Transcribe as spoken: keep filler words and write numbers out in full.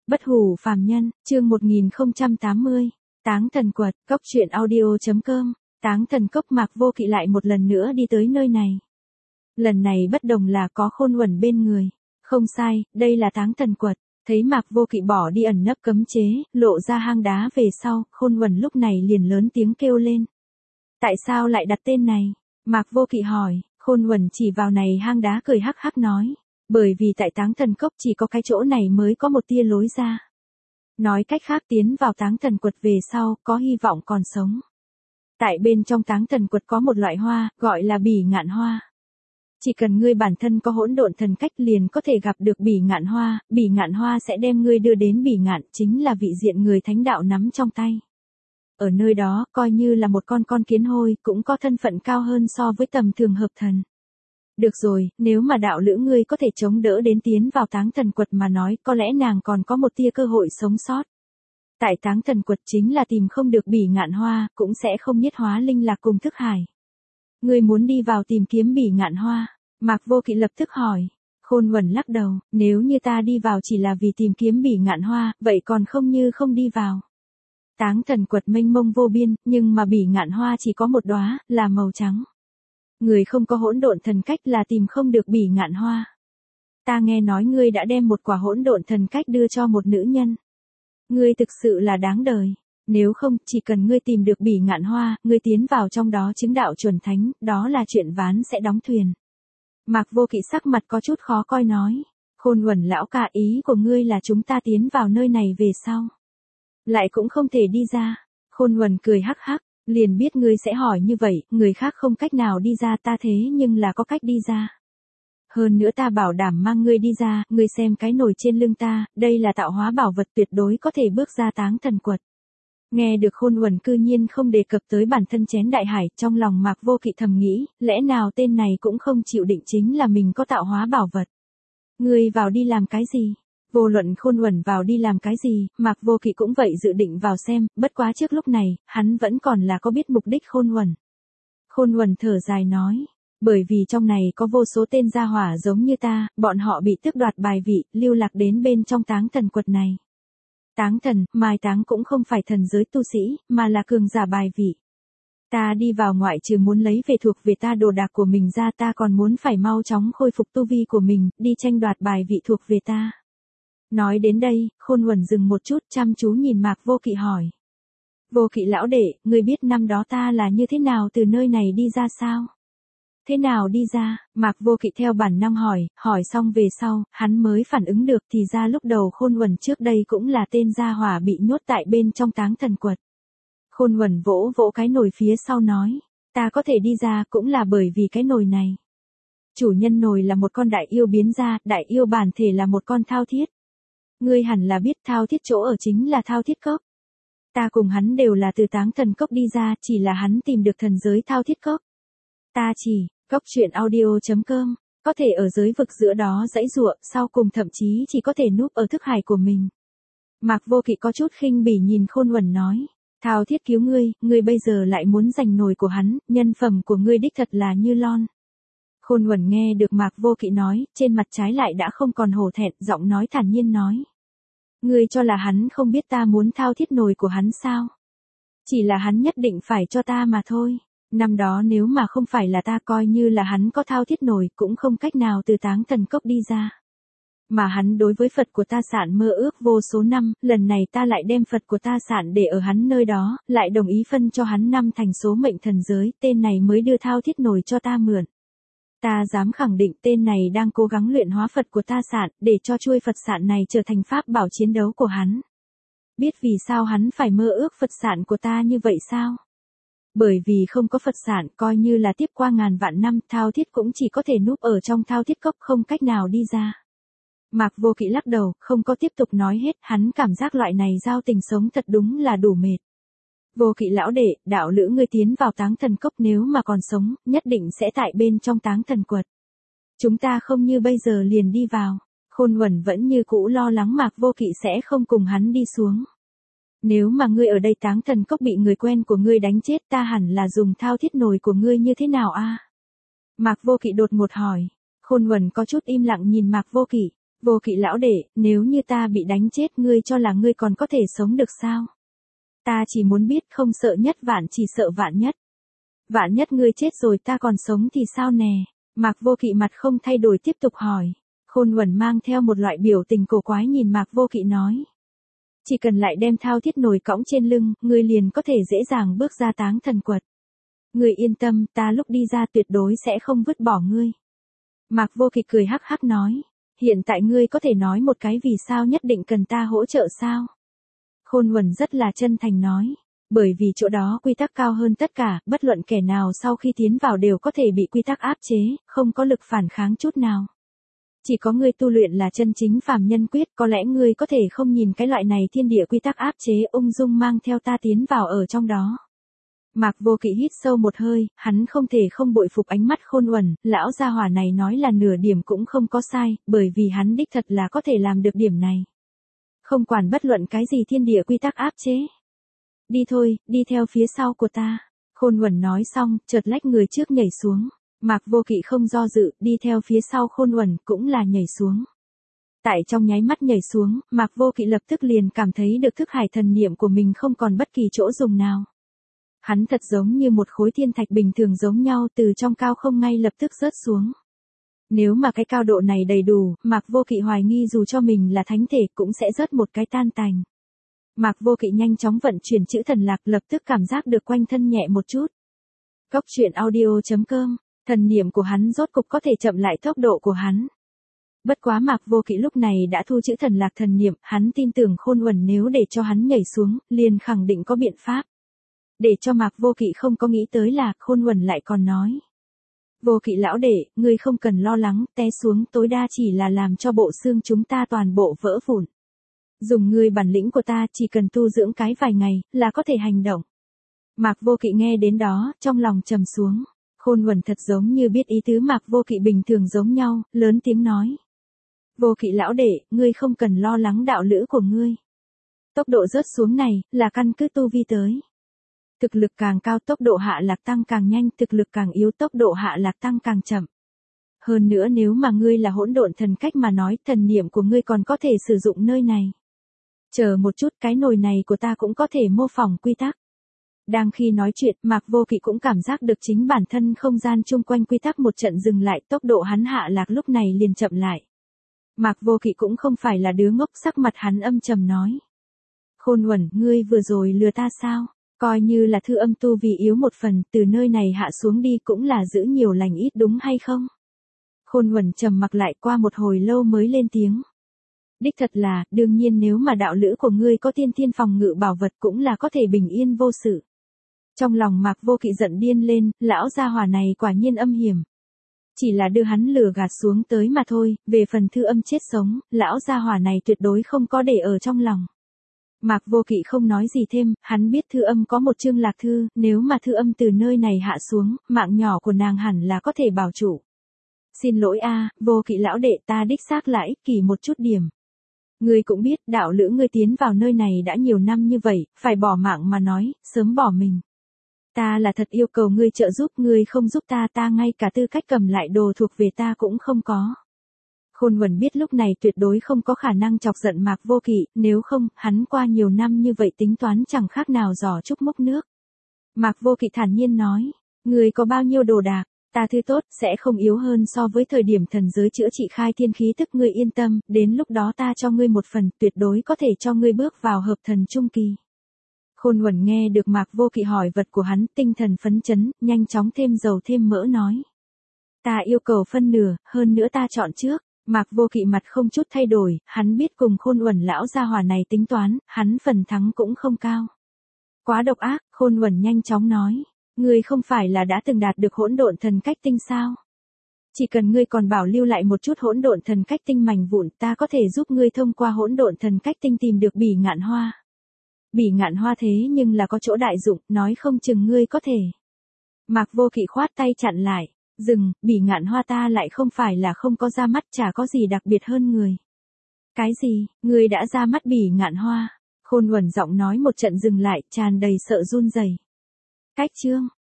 Bất hủ phàm nhân, chương một nghìn không trăm tám mươi. Táng thần quật, cốc truyện audio chấm com. Táng thần cốc. Mạc Vô Kỵ lại một lần nữa đi tới nơi này. Lần này bất đồng là có Khôn Uẩn bên người. Không sai, đây là táng thần quật. Thấy Mạc Vô Kỵ bỏ đi ẩn nấp cấm chế, lộ ra hang đá về sau, Khôn Uẩn lúc này liền lớn tiếng kêu lên. Tại sao lại đặt tên này? Mạc Vô Kỵ hỏi. Khôn Uẩn chỉ vào này hang đá cười hắc hắc nói. Bởi vì tại táng thần cốc chỉ có cái chỗ này mới có một tia lối ra. Nói cách khác tiến vào táng thần quật về sau, có hy vọng còn sống. Tại bên trong táng thần quật có một loại hoa, gọi là bỉ ngạn hoa. Chỉ cần ngươi bản thân có hỗn độn thần cách liền có thể gặp được bỉ ngạn hoa, bỉ ngạn hoa sẽ đem ngươi đưa đến bỉ ngạn, chính là vị diện người thánh đạo nắm trong tay. Ở nơi đó, coi như là một con con kiến hôi, cũng có thân phận cao hơn so với tầm thường hợp thần. Được rồi, nếu mà đạo lữ ngươi có thể chống đỡ đến tiến vào táng thần quật mà nói, có lẽ nàng còn có một tia cơ hội sống sót. Tại táng thần quật chính là tìm không được bỉ ngạn hoa, cũng sẽ không nhất hóa linh lạc cùng thức hải. Ngươi muốn đi vào tìm kiếm bỉ ngạn hoa? Mạc Vô Kỵ lập tức hỏi. Khôn Uẩn lắc đầu, nếu như ta đi vào chỉ là vì tìm kiếm bỉ ngạn hoa, vậy còn không như không đi vào. Táng thần quật mênh mông vô biên, nhưng mà bỉ ngạn hoa chỉ có một đóa, là màu trắng. Người không có hỗn độn thần cách là tìm không được bỉ ngạn hoa. Ta nghe nói ngươi đã đem một quả hỗn độn thần cách đưa cho một nữ nhân. Ngươi thực sự là đáng đời. Nếu không, chỉ cần ngươi tìm được bỉ ngạn hoa, ngươi tiến vào trong đó chứng đạo chuẩn thánh, đó là chuyện ván sẽ đóng thuyền. Mạc Vô Kỵ sắc mặt có chút khó coi nói. Khôn Uẩn lão ca, ý của ngươi là chúng ta tiến vào nơi này về sau. Lại cũng không thể đi ra. Khôn Uẩn cười hắc hắc. Liền biết ngươi sẽ hỏi như vậy, người khác không cách nào đi ra, ta thế nhưng là có cách đi ra. Hơn nữa ta bảo đảm mang ngươi đi ra, ngươi xem cái nồi trên lưng ta, đây là tạo hóa bảo vật tuyệt đối có thể bước ra táng thần quật. Nghe được Khôn Uẩn cư nhiên không đề cập tới bản thân chén đại hải, trong lòng Mạc Vô Kỵ thầm nghĩ, lẽ nào tên này cũng không chịu định chính là mình có tạo hóa bảo vật. Ngươi vào đi làm cái gì? Vô luận Khôn Uẩn vào đi làm cái gì, Mạc Vô Kỵ cũng vậy dự định vào xem, bất quá trước lúc này, hắn vẫn còn là có biết mục đích Khôn Uẩn. Khôn Uẩn thở dài nói, bởi vì trong này có vô số tên gia hỏa giống như ta, bọn họ bị tước đoạt bài vị, lưu lạc đến bên trong táng thần quật này. Táng thần, mai táng cũng không phải thần giới tu sĩ, mà là cường giả bài vị. Ta đi vào ngoại trừ muốn lấy về thuộc về ta đồ đạc của mình ra, ta còn muốn phải mau chóng khôi phục tu vi của mình, đi tranh đoạt bài vị thuộc về ta. Nói đến đây, Khôn Uẩn dừng một chút, chăm chú nhìn Mạc Vô Kỵ hỏi. Vô Kỵ lão đệ, ngươi biết năm đó ta là như thế nào từ nơi này đi ra sao? Thế nào đi ra? Mạc Vô Kỵ theo bản năng hỏi, hỏi xong về sau, hắn mới phản ứng được thì ra lúc đầu Khôn Uẩn trước đây cũng là tên gia hỏa bị nhốt tại bên trong táng thần quật. Khôn Uẩn vỗ vỗ cái nồi phía sau nói, ta có thể đi ra cũng là bởi vì cái nồi này. Chủ nhân nồi là một con đại yêu biến ra, đại yêu bản thể là một con thao thiết. Ngươi hẳn là biết thao thiết chỗ ở chính là thao thiết cốc. Ta cùng hắn đều là từ táng thần cốc đi ra, chỉ là hắn tìm được thần giới thao thiết cốc. Ta chỉ, cốc truyện audio chấm com, có thể ở giới vực giữa đó dãy giụa, sau cùng thậm chí chỉ có thể núp ở thức hải của mình. Mạc Vô Kỵ có chút khinh bỉ nhìn Khôn Uẩn nói, thao thiết cứu ngươi, ngươi bây giờ lại muốn giành nồi của hắn, nhân phẩm của ngươi đích thật là như lon. Khôn Uẩn nghe được Mạc Vô Kỵ nói, trên mặt trái lại đã không còn hổ thẹn, giọng nói thản nhiên nói. Ngươi cho là hắn không biết ta muốn thao thiết nồi của hắn sao? Chỉ là hắn nhất định phải cho ta mà thôi. Năm đó nếu mà không phải là ta, coi như là hắn có thao thiết nồi cũng không cách nào từ táng thần cốc đi ra. Mà hắn đối với Phật của ta sạn mơ ước vô số năm, lần này ta lại đem Phật của ta sạn để ở hắn nơi đó, lại đồng ý phân cho hắn năm thành số mệnh thần giới, tên này mới đưa thao thiết nồi cho ta mượn. Ta dám khẳng định tên này đang cố gắng luyện hóa Phật của ta sạn, để cho chuôi Phật sạn này trở thành pháp bảo chiến đấu của hắn. Biết vì sao hắn phải mơ ước Phật sạn của ta như vậy sao? Bởi vì không có Phật sạn, coi như là tiếp qua ngàn vạn năm, thao thiết cũng chỉ có thể núp ở trong thao thiết cốc, không cách nào đi ra. Mạc Vô Kỵ lắc đầu, không có tiếp tục nói hết, hắn cảm giác loại này giao tình sống thật đúng là đủ mệt. Vô Kỵ lão đệ, đạo lữ ngươi tiến vào táng thần cốc, nếu mà còn sống, nhất định sẽ tại bên trong táng thần quật. Chúng ta không như bây giờ liền đi vào. Khôn Uẩn vẫn như cũ lo lắng Mạc Vô Kỵ sẽ không cùng hắn đi xuống. Nếu mà ngươi ở đây táng thần cốc bị người quen của ngươi đánh chết, ta hẳn là dùng thao thiết nồi của ngươi như thế nào a? Mạc Vô Kỵ đột ngột hỏi. Khôn Uẩn có chút im lặng nhìn Mạc Vô Kỵ. Vô kỵ lão đệ, nếu như ta bị đánh chết ngươi cho là ngươi còn có thể sống được sao? Ta chỉ muốn biết không sợ nhất vạn chỉ sợ vạn nhất. Vạn nhất ngươi chết rồi ta còn sống thì sao nè? Mạc Vô Kỵ mặt không thay đổi tiếp tục hỏi. Khôn Uẩn mang theo một loại biểu tình cổ quái nhìn Mạc Vô Kỵ nói. Chỉ cần lại đem thao thiết nồi cõng trên lưng, ngươi liền có thể dễ dàng bước ra Táng Thần Quật. Ngươi yên tâm, ta lúc đi ra tuyệt đối sẽ không vứt bỏ ngươi. Mạc Vô Kỵ cười hắc hắc nói. Hiện tại ngươi có thể nói một cái vì sao nhất định cần ta hỗ trợ sao? Khôn Uẩn rất là chân thành nói. Bởi vì chỗ đó quy tắc cao hơn tất cả, bất luận kẻ nào sau khi tiến vào đều có thể bị quy tắc áp chế, không có lực phản kháng chút nào. Chỉ có ngươi tu luyện là chân chính phàm nhân quyết, có lẽ ngươi có thể không nhìn cái loại này thiên địa quy tắc áp chế ung dung mang theo ta tiến vào ở trong đó. Mạc Vô Kỵ hít sâu một hơi, hắn không thể không bội phục ánh mắt Khôn Uẩn, lão gia hỏa này nói là nửa điểm cũng không có sai, bởi vì hắn đích thật là có thể làm được điểm này. Không quản bất luận cái gì thiên địa quy tắc áp chế. Đi thôi, đi theo phía sau của ta. Khôn Uẩn nói xong, chợt lách người trước nhảy xuống. Mạc Vô Kỵ không do dự, đi theo phía sau Khôn Uẩn cũng là nhảy xuống. Tại trong nháy mắt nhảy xuống, Mạc Vô Kỵ lập tức liền cảm thấy được thức hải thần niệm của mình không còn bất kỳ chỗ dùng nào. Hắn thật giống như một khối thiên thạch bình thường giống nhau từ trong cao không ngay lập tức rớt xuống. Nếu mà cái cao độ này đầy đủ, Mạc Vô Kỵ hoài nghi dù cho mình là thánh thể cũng sẽ rớt một cái tan tành. Mạc Vô Kỵ nhanh chóng vận chuyển chữ thần lạc lập tức cảm giác được quanh thân nhẹ một chút. Cốc truyện audio chấm com, thần niệm của hắn rốt cục có thể chậm lại tốc độ của hắn. Bất quá Mạc Vô Kỵ lúc này đã thu chữ thần lạc thần niệm, hắn tin tưởng Khôn Uẩn nếu để cho hắn nhảy xuống, liền khẳng định có biện pháp. Để cho Mạc Vô Kỵ không có nghĩ tới là Khôn Uẩn lại còn nói. Vô Kỵ lão đệ, ngươi không cần lo lắng, té xuống tối đa chỉ là làm cho bộ xương chúng ta toàn bộ vỡ vụn. Dùng ngươi bản lĩnh của ta chỉ cần tu dưỡng cái vài ngày, là có thể hành động. Mạc Vô Kỵ nghe đến đó, trong lòng trầm xuống. Khôn Uẩn thật giống như biết ý tứ Mạc Vô Kỵ bình thường giống nhau, lớn tiếng nói. Vô Kỵ lão đệ, ngươi không cần lo lắng đạo lữ của ngươi. Tốc độ rớt xuống này, là căn cứ tu vi tới. Thực lực càng cao tốc độ hạ lạc tăng càng nhanh, thực lực càng yếu tốc độ hạ lạc tăng càng chậm. Hơn nữa nếu mà ngươi là hỗn độn thần cách mà nói, thần niệm của ngươi còn có thể sử dụng nơi này. Chờ một chút, cái nồi này của ta cũng có thể mô phỏng quy tắc. Đang khi nói chuyện, Mạc Vô Kỵ cũng cảm giác được chính bản thân không gian chung quanh quy tắc một trận dừng lại, tốc độ hắn hạ lạc lúc này liền chậm lại. Mạc Vô Kỵ cũng không phải là đứa ngốc, sắc mặt hắn âm trầm nói. Khôn Uẩn, ngươi vừa rồi lừa ta sao? Coi như là thư âm tu vì yếu một phần, từ nơi này hạ xuống đi cũng là giữ nhiều lành ít đúng hay không? Khôn Uẩn trầm mặc lại qua một hồi lâu mới lên tiếng. Đích thật là, đương nhiên nếu mà đạo lữ của ngươi có tiên thiên phòng ngự bảo vật cũng là có thể bình yên vô sự. Trong lòng Mạc Vô Kỵ giận điên lên, lão gia hỏa này quả nhiên âm hiểm. Chỉ là đưa hắn lừa gạt xuống tới mà thôi, về phần thư âm chết sống, lão gia hỏa này tuyệt đối không có để ở trong lòng. Mạc Vô Kỵ không nói gì thêm, hắn biết thư âm có một chương lạc thư, nếu mà thư âm từ nơi này hạ xuống, mạng nhỏ của nàng hẳn là có thể bảo trụ. Xin lỗi a, Vô Kỵ lão đệ, ta đích xác là ích kỷ một chút điểm. Ngươi cũng biết, đạo lữ ngươi tiến vào nơi này đã nhiều năm như vậy, phải bỏ mạng mà nói, sớm bỏ mình. Ta là thật yêu cầu ngươi trợ giúp, ngươi không giúp ta ta ngay cả tư cách cầm lại đồ thuộc về ta cũng không có. Khôn Uẩn biết lúc này tuyệt đối không có khả năng chọc giận Mạc Vô Kỵ, nếu không, hắn qua nhiều năm như vậy tính toán chẳng khác nào giỏ trúc múc nước. Mạc Vô Kỵ thản nhiên nói, ngươi có bao nhiêu đồ đạc, ta thứ tốt, sẽ không yếu hơn so với thời điểm thần giới chữa trị khai thiên khí tức, ngươi yên tâm, đến lúc đó ta cho ngươi một phần, tuyệt đối có thể cho ngươi bước vào hợp thần trung kỳ. Khôn Uẩn nghe được Mạc Vô Kỵ hỏi vật của hắn, tinh thần phấn chấn, nhanh chóng thêm dầu thêm mỡ nói. Ta yêu cầu phân nửa, hơn nữa ta chọn trước. Mạc Vô Kỵ mặt không chút thay đổi, hắn biết cùng Khôn Uẩn lão gia hỏa này tính toán, hắn phần thắng cũng không cao. Quá độc ác, Khôn Uẩn nhanh chóng nói, ngươi không phải là đã từng đạt được hỗn độn thần cách tinh sao? Chỉ cần ngươi còn bảo lưu lại một chút hỗn độn thần cách tinh mảnh vụn, ta có thể giúp ngươi thông qua hỗn độn thần cách tinh tìm được Bỉ Ngạn Hoa. Bỉ Ngạn Hoa thế nhưng là có chỗ đại dụng, nói không chừng ngươi có thể. Mạc Vô Kỵ khoát tay chặn lại. Dừng, Bỉ Ngạn Hoa ta lại không phải là không có ra mắt, chả có gì đặc biệt hơn người. Cái gì, người đã ra mắt Bỉ Ngạn Hoa? Khôn Uẩn giọng nói một trận dừng lại, tràn đầy sợ run rẩy. Cách chương,